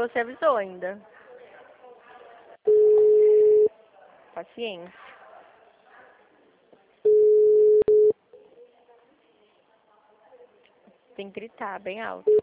você avisou ainda. Paciência. Tem que gritar bem alto.